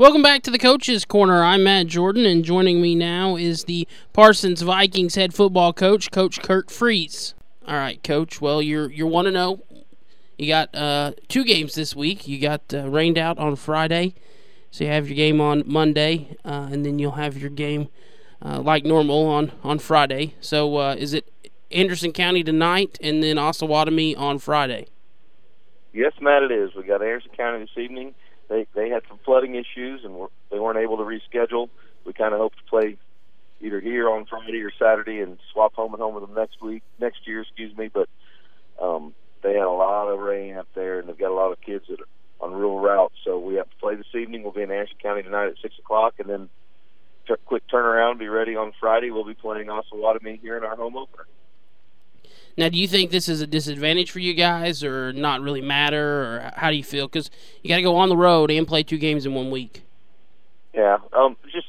Welcome back to the Coach's Corner. I'm Matt Jordan, and joining me now is the Parsons Vikings head football coach, Coach Curt Freeze. All right, Coach. Well, you're 1-0. You got 2 games this week. You got rained out on Friday, so you have your game on Monday, and then you'll have your game like normal on Friday. So is it Anderson County tonight, and then Osawatomie on Friday? Yes, Matt, it is. We got Anderson County this evening. They had some flooding issues, and they weren't able to reschedule. We kind of hope to play either here on Friday or Saturday and swap home and home with them next year. But they had a lot of rain up there, and they've got a lot of kids that are on rural routes. So we have to play this evening. We'll be in Anderson County tonight at 6 o'clock, and then quick turnaround, be ready on Friday. We'll be playing Osawatomie here in our home opener. Now, do you think this is a disadvantage for you guys, or not really matter, or how do you feel? Because you got to go on the road and play 2 games in 1 week. Yeah, just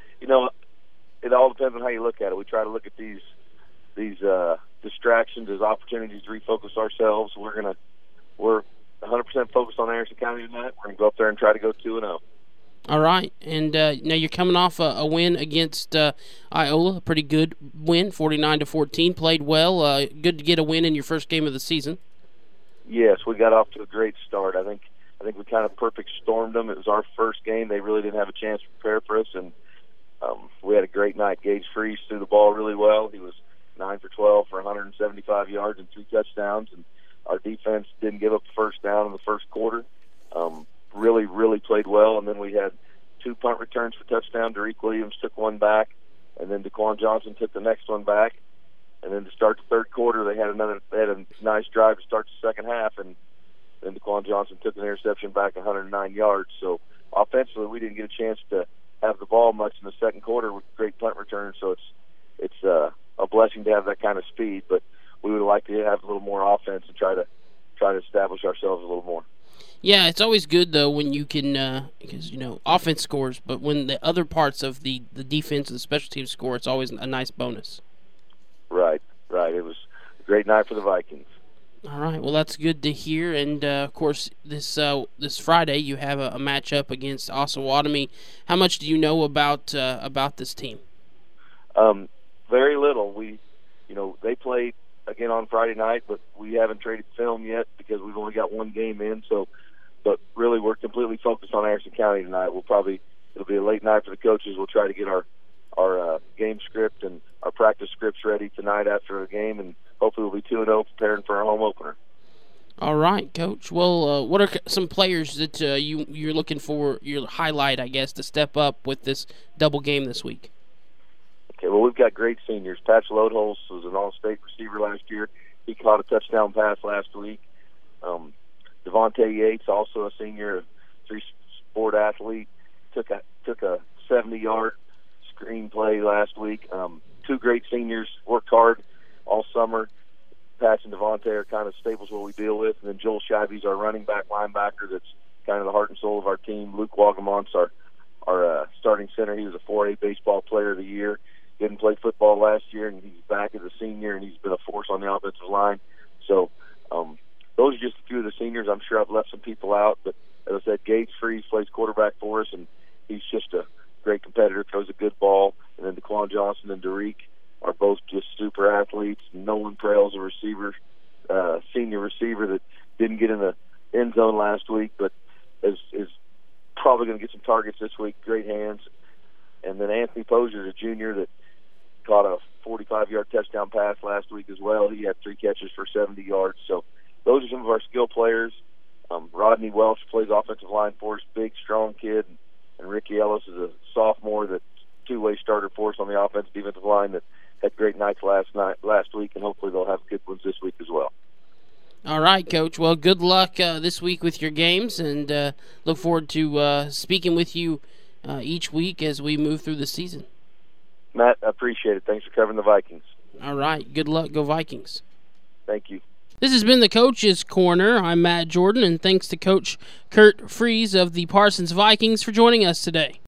it all depends on how you look at it. We try to look at these distractions as opportunities to refocus ourselves. We're 100% focused on Anderson County tonight. We're gonna go up there and try to go 2-0. All right, and now you're coming off a win against Iola, a pretty good win, 49-14. Played well. Good to get a win in your first game of the season. Yes, we got off to a great start. I think we kind of perfect stormed them. It was our first game. They really didn't have a chance to prepare for us, and we had a great night. Gage Freeze threw the ball really well. He was 9 for 12 for 175 yards and 3 touchdowns, and our defense didn't give up the first down in the first quarter. Really played well, and then we had 2 punt returns for touchdown. Derek Williams took one back, and then DeQuan Johnson took the next one back. And then to start the third quarter, they had a nice drive to start the second half, and then DeQuan Johnson took an interception back 109 yards. So offensively, we didn't get a chance to have the ball much in the second quarter with great punt returns. So it's a blessing to have that kind of speed, but we would like to have a little more offense and try to establish ourselves a little more. Yeah, it's always good, though, when you can, because, offense scores, but when the other parts of the defense and the special teams score, it's always a nice bonus. Right. It was a great night for the Vikings. All right, well, that's good to hear, and, of course, this Friday you have a matchup against Osawatomie. How much do you know about this team? Very little. They played again on Friday night, but we haven't traded film yet because we've only got 1 game in, but really, we're completely focused on Anderson County tonight. It'll be a late night for the coaches. We'll try to get our game script and our practice scripts ready tonight after a game, and hopefully we'll be 2-0 preparing for our home opener. All right, Coach. Well, what are some players that you're looking for, your highlight, I guess, to step up with this double game this week? Okay, well, we've got great seniors. Patch Lodeholz was an all-state receiver last year. He caught a touchdown pass last week. Devontae Yates, also a senior, 3-sport athlete, took a 70-yard screen play last week. 2 great seniors, worked hard all summer. Patch and Devontae are kind of staples what we deal with. And then Joel Scheibe's our running back linebacker that's kind of the heart and soul of our team. Luke Wagamont's our starting center. He was a 4A baseball player of the year. Didn't play football last year, and he's back as a senior, and he's been a force on the offensive line. So those are just a few of the seniors. I'm sure I've left some people out, but as I said, Gage Freeze plays quarterback for us, and he's just a great competitor, throws a good ball. And then DeQuan Johnson and Derek are both just super athletes. Nolan Prail's a receiver, senior receiver that didn't get in the end zone last week, but is probably going to get some targets this week. Great hands. And then Anthony Posier's a junior that caught a 45-yard touchdown pass last week as well. He had 3 catches for 70 yards. So those are some of our skill players. Rodney Welch plays offensive line for us, big, strong kid. And Ricky Ellis is a sophomore that's 2-way starter for us on the defensive line that had great nights last week, and hopefully they'll have good ones this week as well. All right, Coach. Well, good luck this week with your games, and look forward to speaking with you each week as we move through the season. Matt, I appreciate it. Thanks for covering the Vikings. All right. Good luck. Go Vikings. Thank you. This has been the Coach's Corner. I'm Matt Jordan, and thanks to Coach Curt Freeze of the Parsons Vikings for joining us today.